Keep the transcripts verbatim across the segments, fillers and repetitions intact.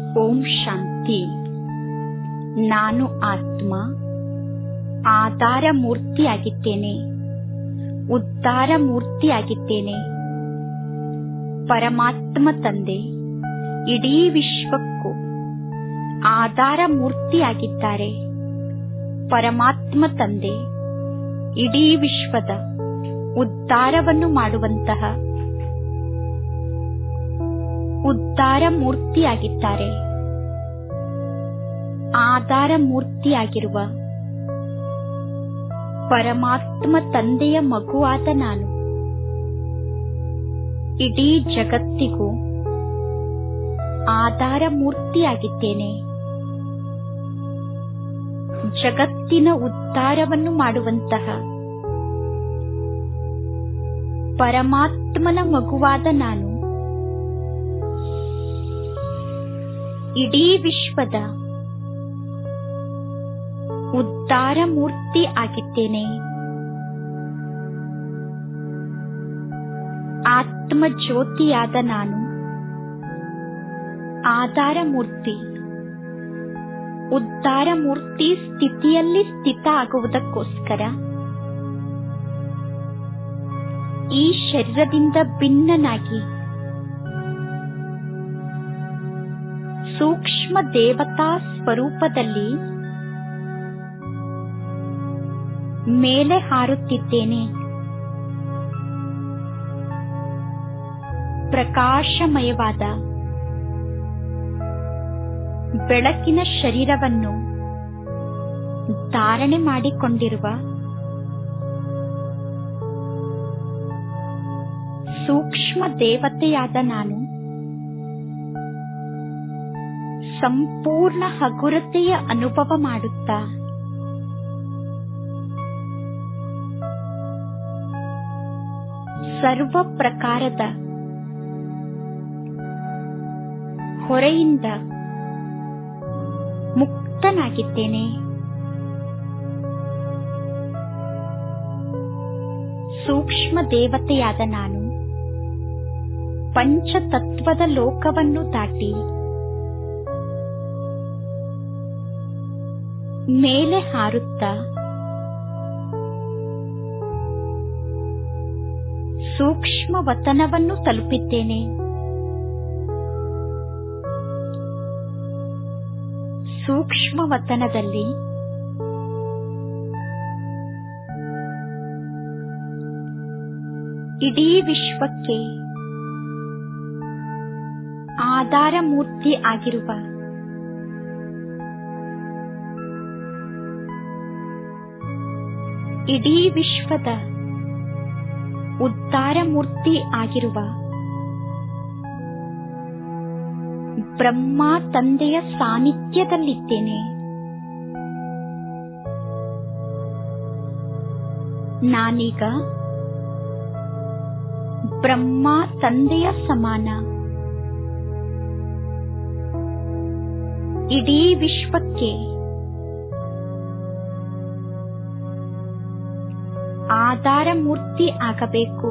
ಓಂ ಶಾಂತಿ. ನಾನು ಆತ್ಮ ಆಧಾರ ಮೂರ್ತಿಯಾಗಿದ್ದೇನೆ, ಉದ್ಧಾರ ಮೂರ್ತಿಯಾಗಿದ್ದೇನೆ. ಪರಮಾತ್ಮ ತಂದೆ ಇಡೀ ವಿಶ್ವಕ್ಕೂ ಆಧಾರ ಮೂರ್ತಿಯಾಗಿದ್ದಾರೆ. ಪರಮಾತ್ಮ ತಂದೆ ಇಡೀ ವಿಶ್ವದ ಉದ್ಧಾರವನ್ನು ಮಾಡುವಂತಹ ಉದ್ಧಾರ ಮೂರ್ತಿಯಾಗಿದ್ದಾರೆ. ಆಧಾರ ಮೂರ್ತಿಯಾಗಿರುವ ಪರಮಾತ್ಮ ತಂದೆಯ ಮಗುವಾದ ನಾನು ಇಡೀ ಜಗತ್ತಿಗೂ ಆಧಾರ ಮೂರ್ತಿಯಾಗಿದ್ದೇನೆ. ಜಗತ್ತಿನ ಉದ್ಧಾರವನ್ನು ಮಾಡುವಂತಹ ಪರಮಾತ್ಮನ ಮಗುವಾದ ನಾನು ಇಡೀ ವಿಶ್ವದ ಉದ್ಧಾರ ಮೂರ್ತಿ ಆಗಿದ್ದೇನೆ. ಆತ್ಮ ಜ್ಯೋತಿಯಾದ ನಾನು ಆಧಾರ ಮೂರ್ತಿ, ಉದ್ಧಾರ ಮೂರ್ತಿ ಸ್ಥಿತಿಯಲ್ಲಿ ಸ್ಥಿತ ಆಗುವುದಕ್ಕೋಸ್ಕರ ಈ ಶರೀರದಿಂದ ಭಿನ್ನನಾಗಿ ಸೂಕ್ಷ್ಮ ದೇವತಾ ಸ್ವರೂಪದಲ್ಲಿ ಮೇಲೆ ಹಾರುತ್ತಿದ್ದೇನೆ. ಪ್ರಕಾಶಮಯವಾದ ಬೆಳಕಿನ ಶರೀರವನ್ನು ಧಾರಣೆ ಮಾಡಿಕೊಂಡಿರುವ ಸೂಕ್ಷ್ಮ ದೇವತೆಯಾದ ನಾನು ಸಂಪೂರ್ಣ ಹಗುರತೆಯ ಅನುಭವ ಮಾಡುತ್ತಾ ಸರ್ವ ಪ್ರಕಾರದ ಹೊರೆಯಿಂದ ಮುಕ್ತನಾಗಿದ್ದೇನೆ. ಸೂಕ್ಷ್ಮ ದೇವತೆಯಾದ ನಾನು ಪಂಚತತ್ವದ ಲೋಕವನ್ನು ದಾಟಿ ಮೇಲೆ ಹಾರುತ್ತಾ ಸೂಕ್ಷ್ಮ ವತನವನ್ನು ತಲುಪಿದ್ದೇನೆ. ಸೂಕ್ಷ್ಮ ವತನದಲ್ಲಿ ಇಡೀ ವಿಶ್ವಕ್ಕೆ ಆಧಾರ ಮೂರ್ತಿ ಆಗಿರುವ ಇಡೀ ವಿಶ್ವದ ಉದ್ಧಾರ ಮೂರ್ತಿ ಆಗಿರುವ ಬ್ರಹ್ಮ ತಂದೆಯ ಸಾನ್ನಿಧ್ಯದಲ್ಲಿದ್ದೇನೆ. ನಾನೀಗ ಬ್ರಹ್ಮ ತಂದೆಯ ಸಮಾನ ಇಡೀ ವಿಶ್ವಕ್ಕೆ ಆಧಾರ ಮೂರ್ತಿ ಆಗಬೇಕು.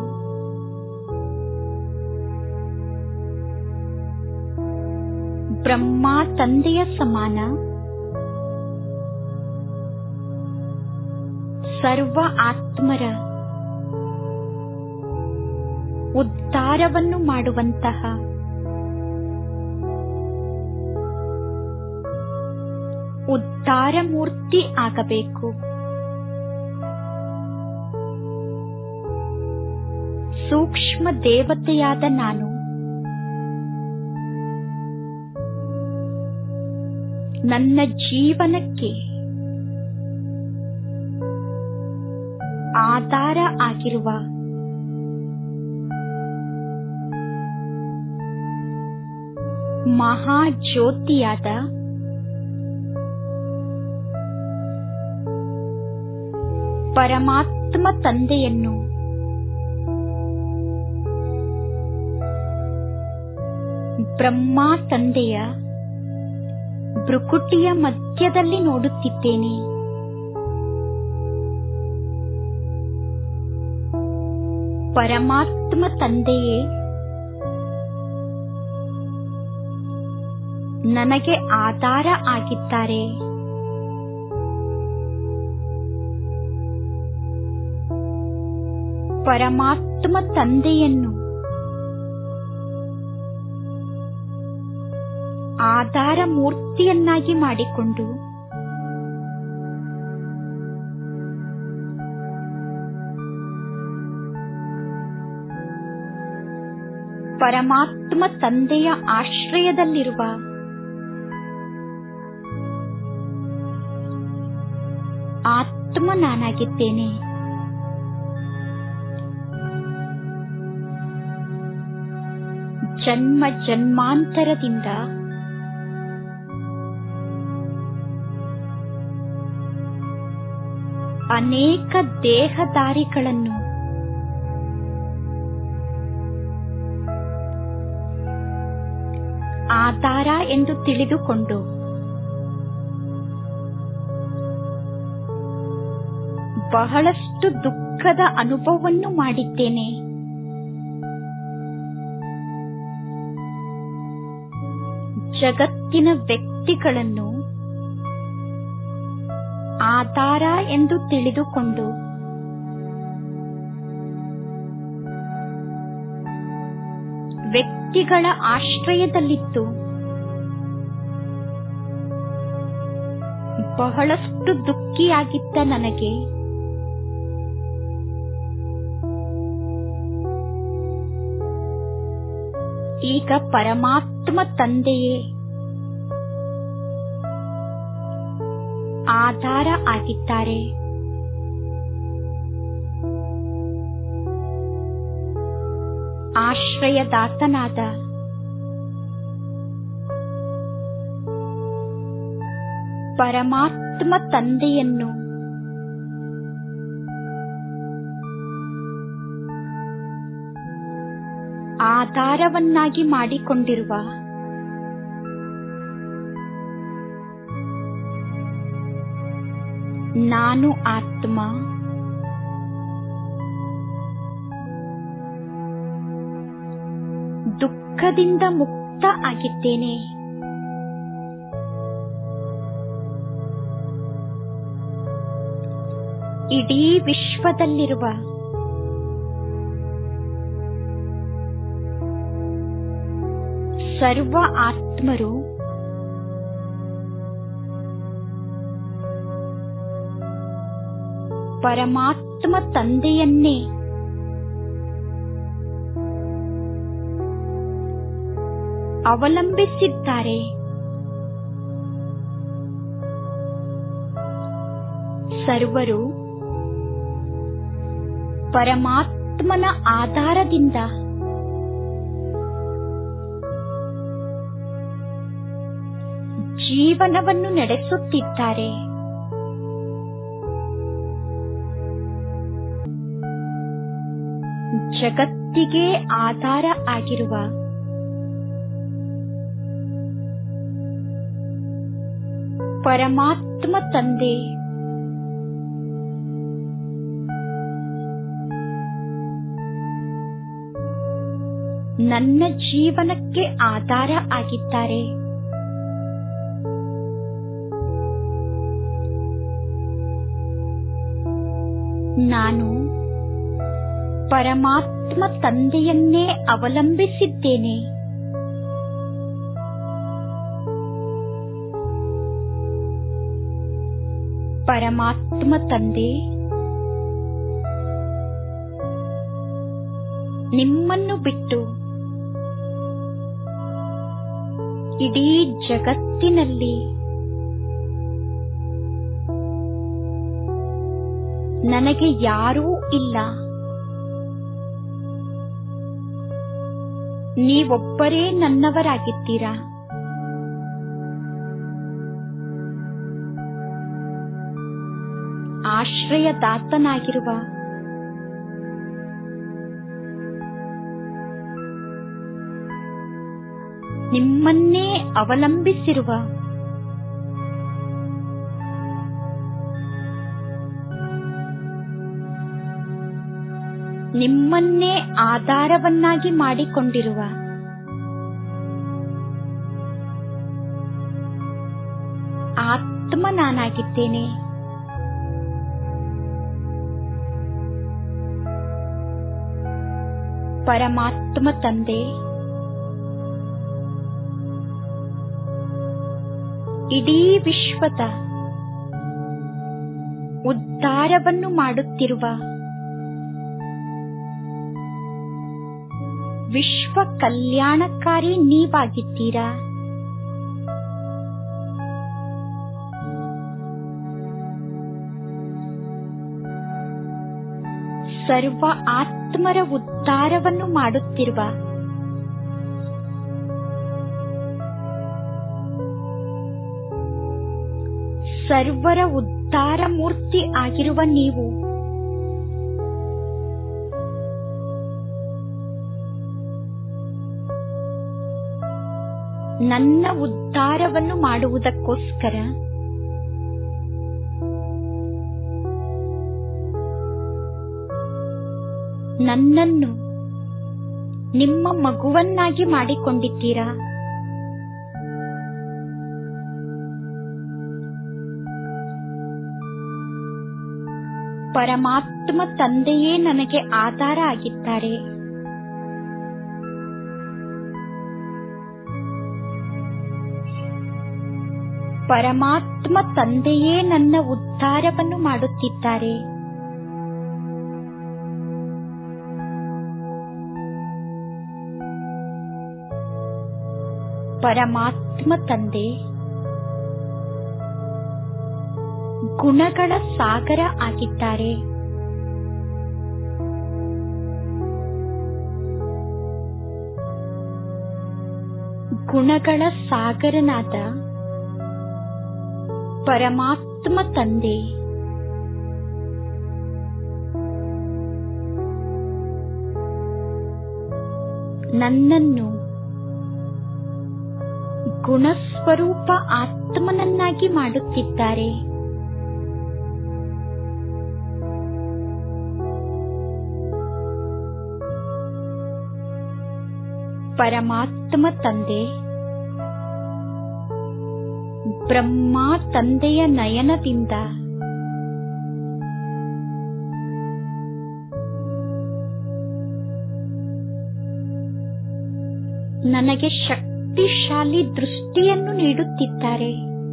ಬ್ರಹ್ಮ ತಂದೆಯ ಸಮಾನ ಸರ್ವ ಆತ್ಮರ ಉದ್ಧಾರವನ್ನು ಮಾಡುವಂತಹ ಉದ್ಧಾರ ಮೂರ್ತಿ ಆಗಬೇಕು. ಸೂಕ್ಷ್ಮ ದೇವತೆಯಾದ ನಾನು ನನ್ನ ಜೀವನಕ್ಕೆ ಆಧಾರ ಆಗಿರುವ ಮಹಾಜ್ಯೋತಿಯಾದ ಪರಮಾತ್ಮ ತಂದೆಯನ್ನು ಬ್ರಹ್ಮ ತಂದೆಯ ಭ್ರುಕುಟಿಯ ಮಧ್ಯದಲ್ಲಿ ನೋಡುತ್ತಿದ್ದೇನೆ. ಪರಮಾತ್ಮ ತಂದೆಯೇ ನನಗೆ ಆಧಾರ ಆಗಿದ್ದಾರೆ. ಪರಮಾತ್ಮ ತಂದೆಯನ್ನು ಆಧಾರ ಮೂರ್ತಿಯನ್ನಾಗಿ ಮಾಡಿಕೊಂಡು ಪರಮಾತ್ಮ ತಂದೆಯ ಆಶ್ರಯದಲ್ಲಿರುವ ಆತ್ಮ ನಾನಾಗಿದ್ದೇನೆ. ಜನ್ಮ ಜನ್ಮಾಂತರದಿಂದ ಅನೇಕ ದೇಹಧಾರಿಗಳನ್ನು ಆಧಾರ ಎಂದು ತಿಳಿದುಕೊಂಡು ಬಹಳಷ್ಟು ದುಃಖದ ಅನುಭವವನ್ನು ಮಾಡಿದ್ದೇನೆ. ಜಗತ್ತಿನ ವ್ಯಕ್ತಿಗಳನ್ನು ಆಧಾರ ಎಂದು ತಿಳಿದುಕೊಂಡು ವ್ಯಕ್ತಿಗಳ ಆಶ್ರಯದಲ್ಲಿದ್ದು ಬಹಳಷ್ಟು ದುಃಖಿಯಾಗಿದ್ದ ನನಗೆ ಈಗ ಪರಮಾತ್ಮ ತಂದೆಯೇ ಆಧಾರ ಆಗಿದ್ದಾರೆ. ಆಶ್ರಯದಾತನಾದ ಪರಮಾತ್ಮ ತಂದೆಯನ್ನು ಆಧಾರವನ್ನಾಗಿ ಮಾಡಿಕೊಂಡಿರುವ ನಾನು ಆತ್ಮ ದುಃಖದಿಂದ ಮುಕ್ತ ಆಗಿದ್ದೇನೆ. ಇಡೀ ವಿಶ್ವದಲ್ಲಿರುವ ಸರ್ವ ಆತ್ಮರು ಪರಮಾತ್ಮ ತಂದೆಯನ್ನೇ ಅವಲಂಬಿಸಿದ್ದಾರೆ. ಸರ್ವರು ಪರಮಾತ್ಮನ ಆಧಾರದಿಂದ ಜೀವನವನ್ನು ನಡೆಸುತ್ತಿದ್ದಾರೆ. ಜಗತ್ತಿಗೆ ಆಧಾರ ಆಗಿರುವ ಪರಮಾತ್ಮ ತಂದೆ ನನ್ನ ಜೀವನಕ್ಕೆ ಆಧಾರ ಆಗಿದ್ದಾರೆ. ನಾನು ಪರಮಾತ್ಮ ತಂದೆಯನ್ನೇ ಅವಲಂಬಿಸಿದ್ದೇನೆ. ಪರಮಾತ್ಮ ತಂದೆ ನಿಮ್ಮನ್ನು ಬಿಟ್ಟು ಇಡೀ ಜಗತ್ತಿನಲ್ಲಿ ನನಗೆ ಯಾರೂ ಇಲ್ಲ. ನೀವೊಬ್ಬರೇ ನನ್ನವರಾಗಿದ್ದೀರಾ. ಆಶ್ರಯದಾತನಾಗಿರುವ ನಿಮ್ಮನ್ನೇ ಅವಲಂಬಿಸಿರುವ ನಿಮ್ಮನ್ನೇ ಆಧಾರವನ್ನಾಗಿ ಮಾಡಿಕೊಂಡಿರುವ ಆತ್ಮ ನಾನಾಗಿದ್ದೇನೆ. ಪರಮಾತ್ಮ ತಂದೆ ಇಡೀ ವಿಶ್ವದ ಉದ್ಧಾರವನ್ನು ಮಾಡುತ್ತಿರುವ ವಿಶ್ವ ಕಲ್ಯಾಣಕಾರಿ ನೀವಾಗಿದ್ದೀರಾ. ಸರ್ವ ಆತ್ಮರ ಉದ್ಧಾರವನ್ನು ಮಾಡುತ್ತಿರುವ ಸರ್ವರ ಉದ್ಧಾರ ಮೂರ್ತಿ ಆಗಿರುವ ನೀವು ನನ್ನ ಉದ್ಧಾರವನ್ನು ಮಾಡುವುದಕ್ಕೋಸ್ಕರ ನನ್ನನ್ನು ನಿಮ್ಮ ಮಗುವನ್ನಾಗಿ ಮಾಡಿಕೊಂಡಿದ್ದೀರಾ. ಪರಮಾತ್ಮ ತಂದೆಯೇ ನನಗೆ ಆಧಾರ ಆಗಿದ್ದಾರೆ. ಪರಮಾತ್ಮ ತಂದೆಯೇ ನನ್ನ ಉದ್ಧಾರವನ್ನು ಮಾಡುತ್ತಿದ್ದಾರೆ. ಪರಮಾತ್ಮ ತಂದೆ ಗುಣಗಳ ಸಾಗರ ಆಗಿದ್ದಾರೆ. ಗುಣಗಳ ಸಾಗರನಾದ ಪರಮಾತ್ಮ ತಂದೆ ನನ್ನನ್ನು ಗುಣಸ್ವರೂಪ ಆತ್ಮನನ್ನಾಗಿ ಮಾಡುತ್ತಿದ್ದಾರೆ. ಪರಮಾತ್ಮ ತಂದೆ ಬ್ರಹ್ಮ ತಂದೆಯ ನಯನದಿಂದ ನನಗೆ ಶಕ್ತಿಶಾಲಿ ದೃಷ್ಟಿಯನ್ನು ನೀಡುತ್ತಿದ್ದಾರೆ.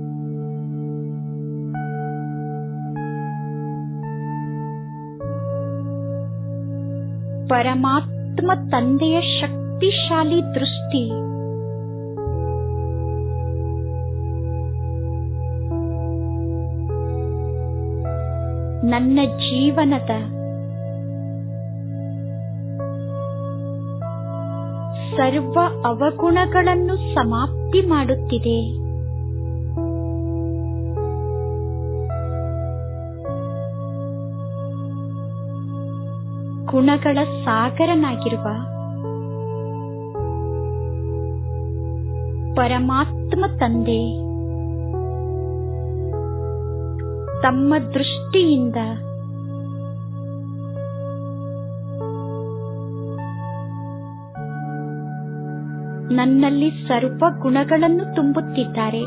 ಪರಮಾತ್ಮ ತಂದೆಯ ಶಕ್ತಿಶಾಲಿ ದೃಷ್ಟಿ ನನ್ನ ಜೀವನದ ಸರ್ವ ಅವಗುಣಗಳನ್ನು ಸಮಾಪ್ತಿ ಮಾಡುತ್ತಿದೆ. ಗುಣಗಳ ಸಾಗರನಾಗಿರುವ ಪರಮಾತ್ಮ ತಂದೆ ತಮ್ಮ ದೃಷ್ಟಿಯಿಂದ ನನ್ನಲ್ಲಿ ಸರ್ವ ಗುಣಗಳನ್ನು ತುಂಬುತ್ತಿದ್ದಾರೆ.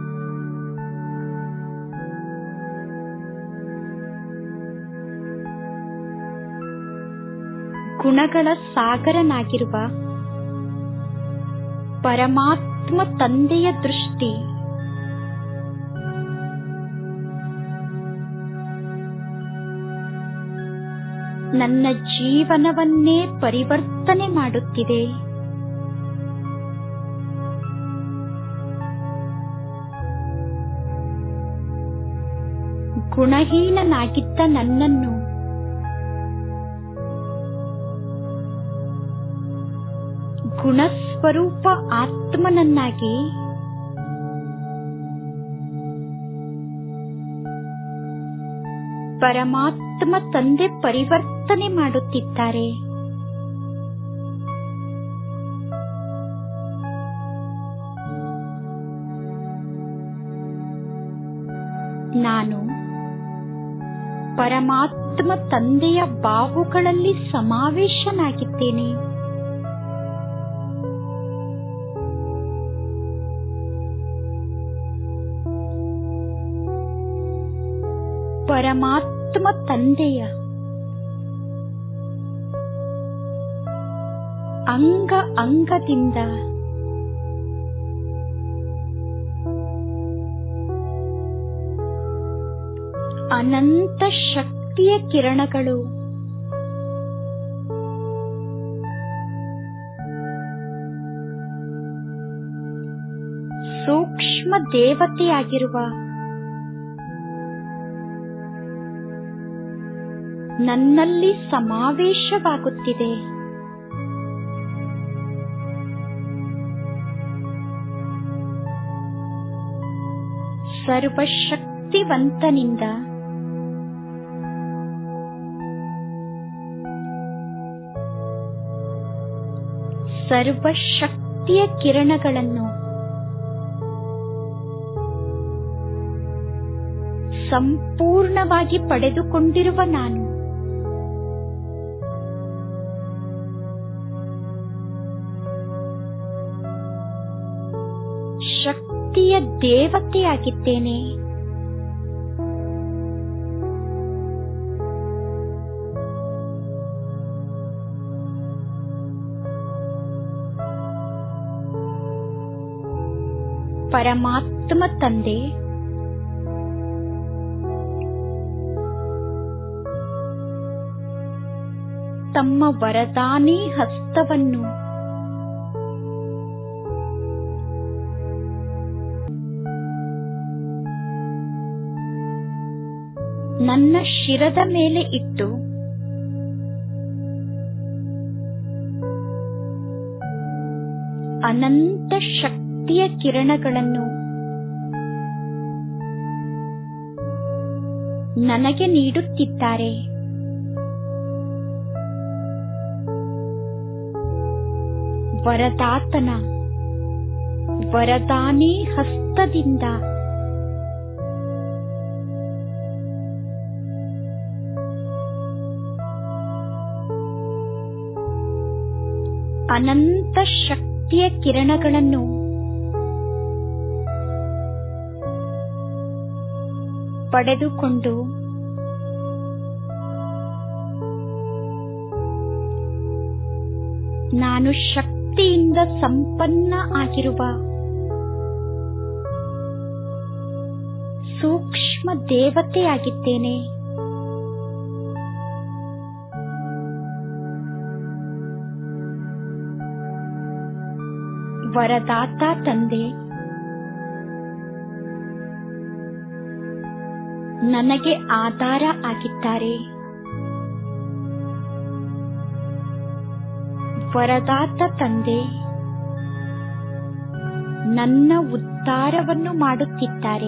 ಗುಣಗಳ ಸಾಗರನಾಗಿರುವ ಪರಮಾತ್ಮ ತಂದೆಯ ದೃಷ್ಟಿ ನನ್ನ ಜೀವನವನ್ನೇ ಪರಿವರ್ತನೆ ಮಾಡುತ್ತಿದೆ. ಗುಣಹೀನನಾಗಿದ್ದ ನನ್ನನ್ನು ಗುಣಸ್ವರೂಪ ಆತ್ಮನನ್ನಾಗಿ ಪರಮಾತ್ಮ ತಂದೆ ಪರಿವರ್ತನೆ ಮಾಡುತ್ತಿದ್ದಾರೆ. ನಾನು ಪರಮಾತ್ಮ ತಂದೆಯ ಬಾಹುಗಳಲ್ಲಿ ಸಮಾವೇಶನಾಗಿದ್ದೇನೆ. ಪರಮಾತ್ಮ ತಂದೆಯ ಅಂಗ ಅಂಗದಿಂದ ಅನಂತ ಶಕ್ತಿಯ ಕಿರಣಗಳು ಸೂಕ್ಷ್ಮ ದೇವತೆಯಾಗಿರುವ ನನ್ನಲ್ಲಿ ಸಮಾವೇಶವಾಗುತ್ತಿದೆ. ಸರ್ವಶಕ್ತಿವಂತನಿಂದ ಸರ್ವಶಕ್ತಿಯ ಕಿರಣಗಳನ್ನು ಸಂಪೂರ್ಣವಾಗಿ ಪಡೆದುಕೊಂಡಿರುವ ನಾನು ಶಕ್ತಿಯ ದೇವತೆಯಾಗಿದ್ದೇನೆ. ಪರಮಾತ್ಮ ತಂದೆ ತಮ್ಮ ವರದಾನಿ ಹಸ್ತವನ್ನು ನನ್ನ ಶಿರದ ಮೇಲೆ ಇಟ್ಟು ಅನಂತ ಶಕ್ತಿಯ ಕಿರಣಗಳನ್ನು ನನಗೆ ನೀಡುತ್ತಿದ್ದಾರೆ. ವರದಾತನ ವರದಾನಿ ಹಸ್ತದಿಂದ ಅನಂತ ಶಕ್ತಿಯ ಕಿರಣಗಳನ್ನು ಪಡೆದುಕೊಂಡು ನಾನು ಶಕ್ತಿಯಿಂದ ಸಂಪನ್ನ ಆಗಿರುವ ಸೂಕ್ಷ್ಮ ದೇವತೆಯಾಗಿದ್ದೇನೆ. ವರದಾತ ತಂದೆ ನನಗೆ ಆಧಾರ ಆಗಿದ್ದಾರೆ. ವರದಾತ ತಂದೆ ನನ್ನ ಉದ್ಧಾರವನ್ನು ಮಾಡುತ್ತಿದ್ದಾರೆ.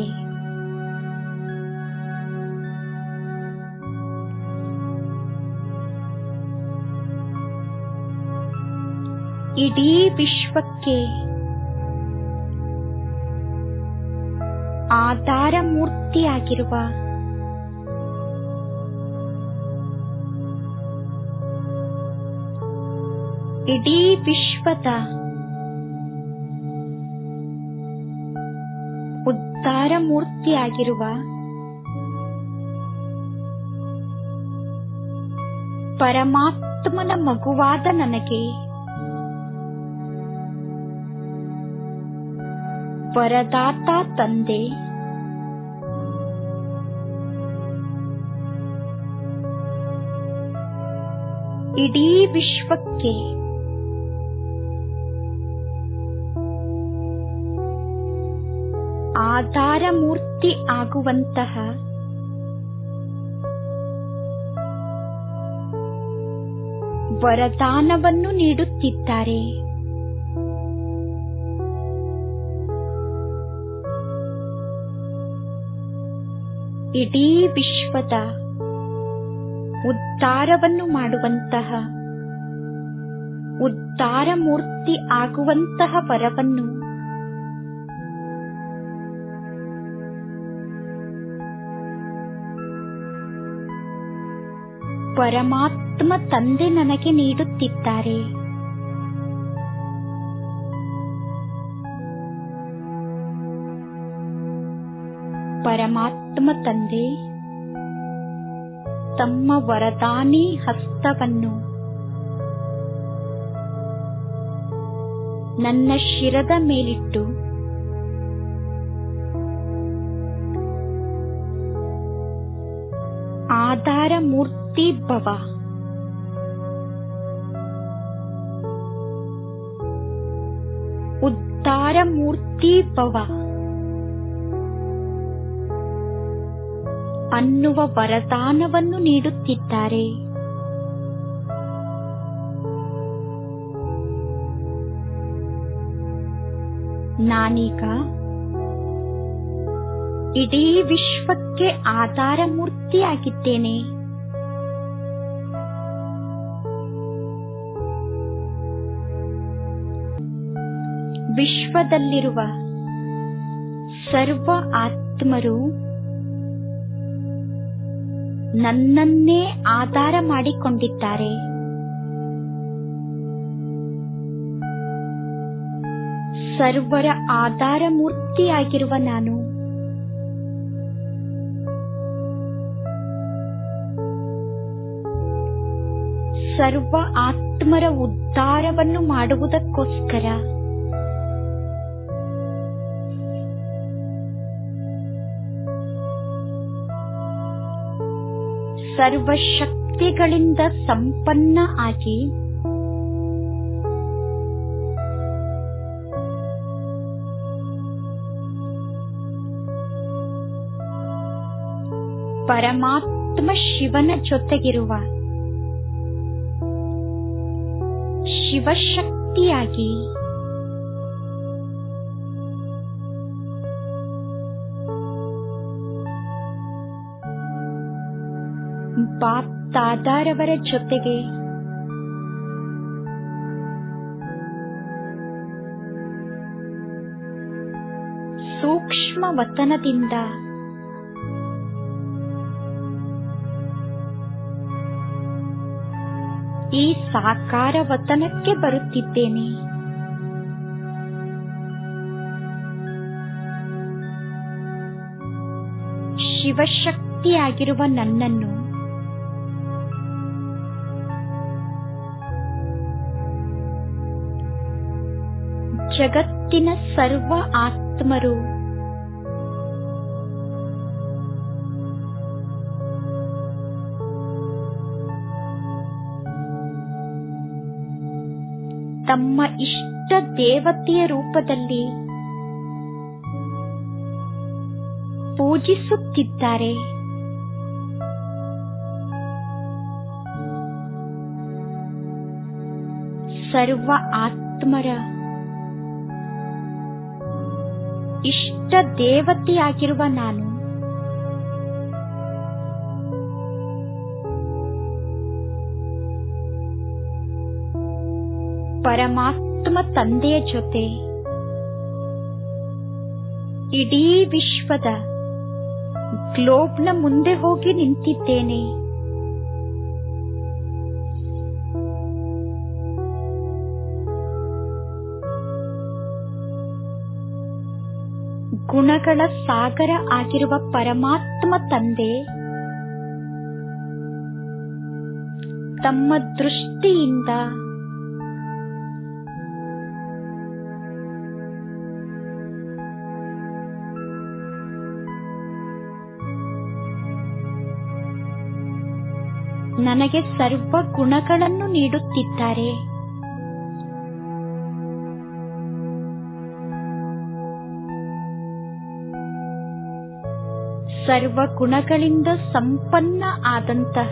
ಇಡೀ ವಿಶ್ವಕ್ಕೆ ಆಧಾರ ಮೂರ್ತಿಯಾಗಿರುವ ಇಡೀ ವಿಶ್ವದ ಉದ್ಧಾರ ಮೂರ್ತಿಯಾಗಿರುವ ಪರಮಾತ್ಮನ ಮಗುವಾದ ನನಗೆ ವರದಾತ ತಂದೆ ಇಡೀ ವಿಶ್ವಕ್ಕೆ ಆಧಾರ ಮೂರ್ತಿ ಆಗುವಂತಹ ವರದಾನವನ್ನು ನೀಡುತ್ತಿದ್ದಾರೆ. ಇಡೀ ವಿಶ್ವದ ಉದ್ಧಾರವನ್ನು ಮಾಡುವಂತಹ ಉದ್ಧಾರ ಮೂರ್ತಿ ಆಗುವಂತಹ ವರವನ್ನು ಪರಮಾತ್ಮ ತಂದೆ ನನಗೆ ನೀಡುತ್ತಿದ್ದಾರೆ. ಪರಮಾತ್ಮ ತಂದೆ ತಮ್ಮ ವರದಾನಿ ಹಸ್ತವನ್ನು ನನ್ನ ಶಿರದ ಮೇಲಿಟ್ಟು ಆಧಾರ ಮೂರ್ತಿ ಭವ, ಉದ್ಧಾರ ಮೂರ್ತಿ ಭವ ಅನ್ನುವ ವರದಾನವನ್ನು ನೀಡುತ್ತಿದ್ದಾರೆ. ನಾನೀಗ ಇಡೀ ವಿಶ್ವಕ್ಕೆ ಆಧಾರ ಮೂರ್ತಿಯಾಗಿದ್ದೇನೆ. ವಿಶ್ವದಲ್ಲಿರುವ ಸರ್ವ ಆತ್ಮರು ನನ್ನನ್ನೇ ಆಧಾರ ಮಾಡಿಕೊಂಡಿದ್ದಾರೆ. ಸರ್ವರ ಆಧಾರ ಮೂರ್ತಿಯಾಗಿರುವ ನಾನು ಸರ್ವ ಆತ್ಮರ ಉದ್ಧಾರವನ್ನು ಮಾಡುವುದಕ್ಕೋಸ್ಕರ ಸರ್ವಶಕ್ತಿಗಳಿಂದ ಸಂಪನ್ನ ಆಗಿ ಪರಮಾತ್ಮ ಶಿವನ ಜೊತೆಗಿರುವ ಶಿವಶಕ್ತಿಯಾಗಿ ಬಾಪ್ ದಾದಾರವರ ಜೊತೆಗೆ ಸೂಕ್ಷ್ಮ ವತನದಿಂದ ಈ ಸಾಕಾರ ವತನಕ್ಕೆ ಬರುತ್ತಿದ್ದೇನೆ. ಶಿವಶಕ್ತಿಯಾಗಿರುವ ನನ್ನನ್ನು ಜಗತ್ತಿನ ಸರ್ವ ಆತ್ಮರು ತಮ್ಮ ಇಷ್ಟ ದೇವತೆಯ ರೂಪದಲ್ಲಿ ಪೂಜಿಸುತ್ತಿದ್ದಾರೆ. ಸರ್ವ ಆತ್ಮರ ಇಷ್ಟ ದೇವತೆಯಾಗಿರುವ ನಾನು ಪರಮಾತ್ಮ ತಂದೆಯ ಜೊತೆ ಇಡೀ ವಿಶ್ವದ ಗ್ಲೋಬ್ನ ಮುಂದೆ ಹೋಗಿ ನಿಂತಿದ್ದೇನೆ. ಗುಣಗಳ ಸಾಗರ ಆಗಿರುವ ಪರಮಾತ್ಮ ತಂದೆ ತಮ್ಮ ದೃಷ್ಟಿಯಿಂದ ನನಗೆ ಸರ್ವ ಗುಣಗಳನ್ನು ನೀಡುತ್ತಿದ್ದಾರೆ. ಸರ್ವ ಗುಣಗಳಿಂದ ಸಂಪನ್ನ ಆದಂತಹ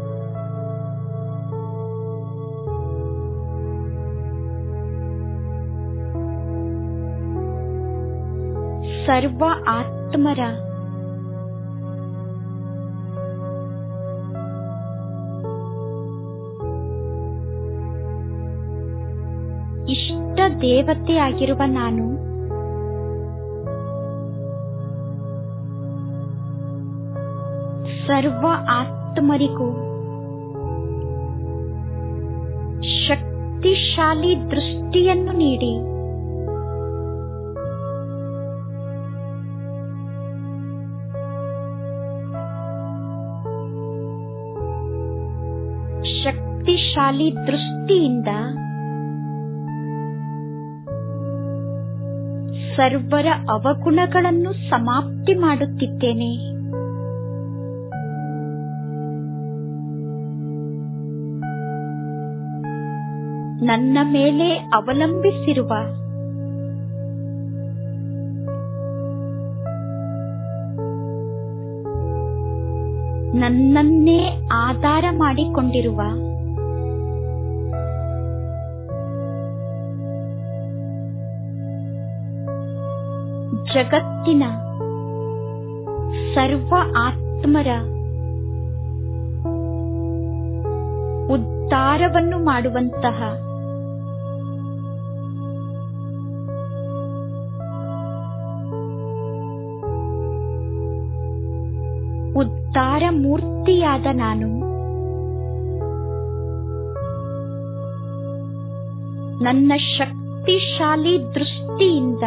ಸರ್ವ ಆತ್ಮರ ಇಷ್ಟ ದೇವತೆಯಾಗಿರುವ ನಾನು ಸರ್ವ ಆತ್ಮರಿಗೂ ಶಕ್ತಿಶಾಲಿ ದೃಷ್ಟಿಯನ್ನು ನೀಡಿ ಶಕ್ತಿಶಾಲಿ ದೃಷ್ಟಿಯಿಂದ ಸರ್ವರ ಅವಗುಣಗಳನ್ನು ಸಮಾಪ್ತಿ ಮಾಡುತ್ತಿದ್ದೇನೆ. ನನ್ನ ಮೇಲೆ ಅವಲಂಬಿಸಿರುವ ನನ್ನನ್ನೇ ಆಧಾರ ಮಾಡಿಕೊಂಡಿರುವ ಜಗತ್ತಿನ ಸರ್ವ ಆತ್ಮರ ಉದ್ಧಾರವನ್ನು ಮಾಡುವಂತಹ ಉದ್ಧಾರ ಮೂರ್ತಿಯಾದ ನಾನು ನನ್ನ ಶಕ್ತಿಶಾಲಿ ದೃಷ್ಟಿಯಿಂದ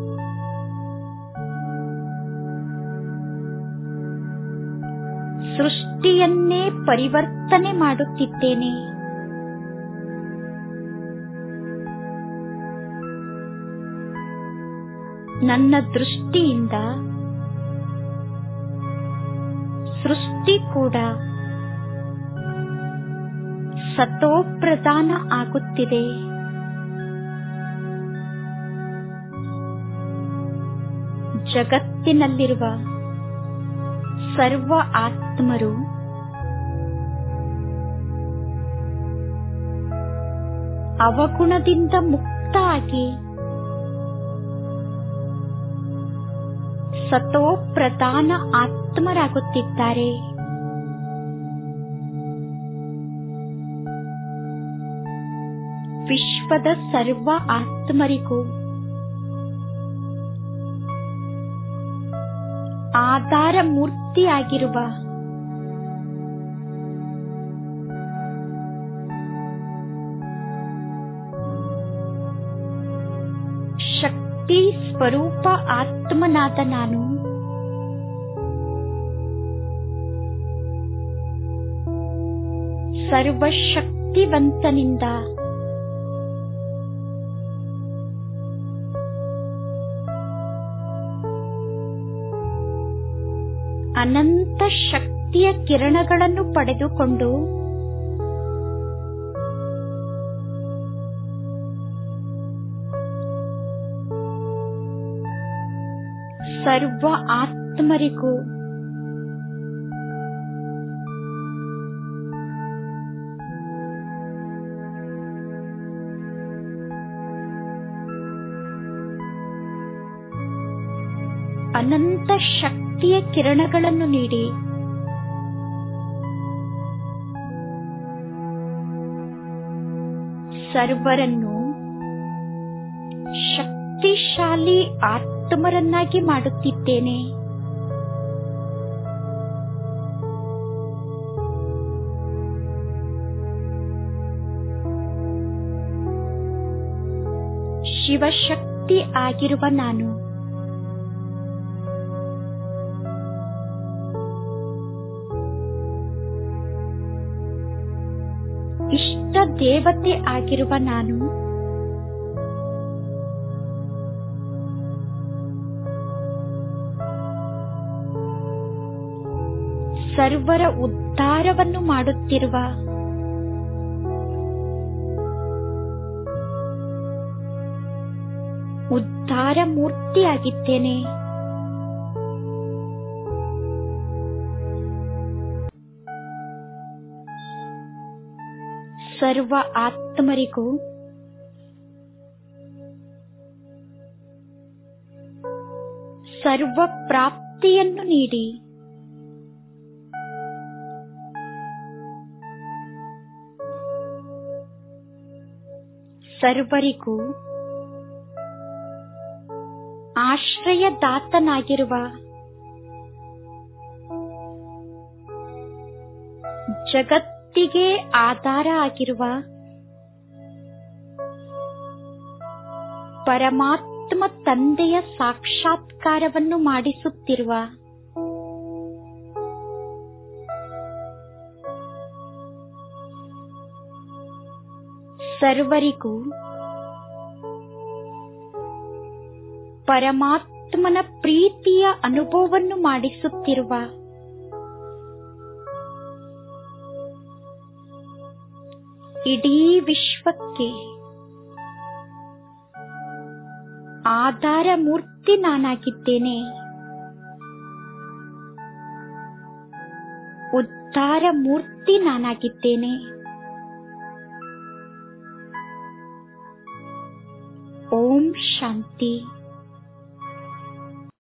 ಸೃಷ್ಟಿಯನ್ನೇ ಪರಿವರ್ತನೆ ಮಾಡುತ್ತಿದ್ದೇನೆ. ನನ್ನ ದೃಷ್ಟಿಯಿಂದ ಸೃಷ್ಟಿ ಕೂಡ ಸತೋಪ್ರಧಾನ ಆಗುತ್ತಿದೆ. ಜಗತ್ತಿನಲ್ಲಿರುವ ಸರ್ವ ಆತ್ಮರು ಅವಗುಣದಿಂದ ಮುಕ್ತ ಆಗಿ ಸತೋಪ್ರಧಾನ ಆತ್ಮರಾಗುತ್ತಿದ್ದಾರೆ. ವಿಶ್ವದ ಸರ್ವ ಆತ್ಮರಿಗೂ ಆಧಾರ ಮೂರ್ತಿಯಾಗಿರುವ ಶಕ್ತಿ ಸ್ವರೂಪ ಆತ್ಮನಾದ ನಾನು ಸರ್ವಶಕ್ತಿವಂತನಿಂದ ಅನಂತ ಶಕ್ತಿಯ ಕಿರಣಗಳನ್ನು ಪಡೆದುಕೊಂಡು ಸರ್ವ ಆತ್ಮರಿಗೂ ಅನಂತ ಶಕ್ತಿಯ ಕಿರಣಗಳನ್ನು ನೀಡಿ ಸರ್ವರನ್ನು ಶಕ್ತಿಶಾಲಿ ಆತ್ಮರನ್ನಾಗಿ ಮಾಡುತ್ತಿದ್ದೇನೆ. ಶಿವಶಕ್ತಿ ಆಗಿರುವ ನಾನು ಇಷ್ಟ ದೇವತೆ ಆಗಿರುವ ನಾನು ಸರ್ವರ ಉದ್ಧಾರವನ್ನು ಮಾಡುತ್ತಿರುವ ಉದ್ಧಾರ ಮೂರ್ತಿಯಾಗಿದ್ದೇನೆ. ಸರ್ವ ಆತ್ಮರಿಗೂ ಸರ್ವ ಪ್ರಾಪ್ತಿಯನ್ನು ನೀಡಿ ಸರ್ವರಿಗೂ ಆಶ್ರಯದಾತನಾಗಿರುವ ಜಗತ್ತಿಗೆ ಆಧಾರ ಆಗಿರುವ ಪರಮಾತ್ಮ ತಂದೆಯ ಸಾಕ್ಷಾತ್ಕಾರವನ್ನು ಮಾಡಿಸುತ್ತಿರುವ ಸರ್ವರಿಗೂ ಪರಮಾತ್ಮನ ಪ್ರೀತಿಯ ಅನುಭವವನ್ನು ಮಾಡಿಸುತ್ತಿರುವ ಇಡೀ ವಿಶ್ವಕ್ಕೆ ಆಧಾರ ಮೂರ್ತಿ ನಾನಾಗಿದ್ದೇನೆ. ಉದ್ಧಾರ ಮೂರ್ತಿ ನಾನಾಗಿದ್ದೇನೆ. ಓಂ ಶಾಂತಿ.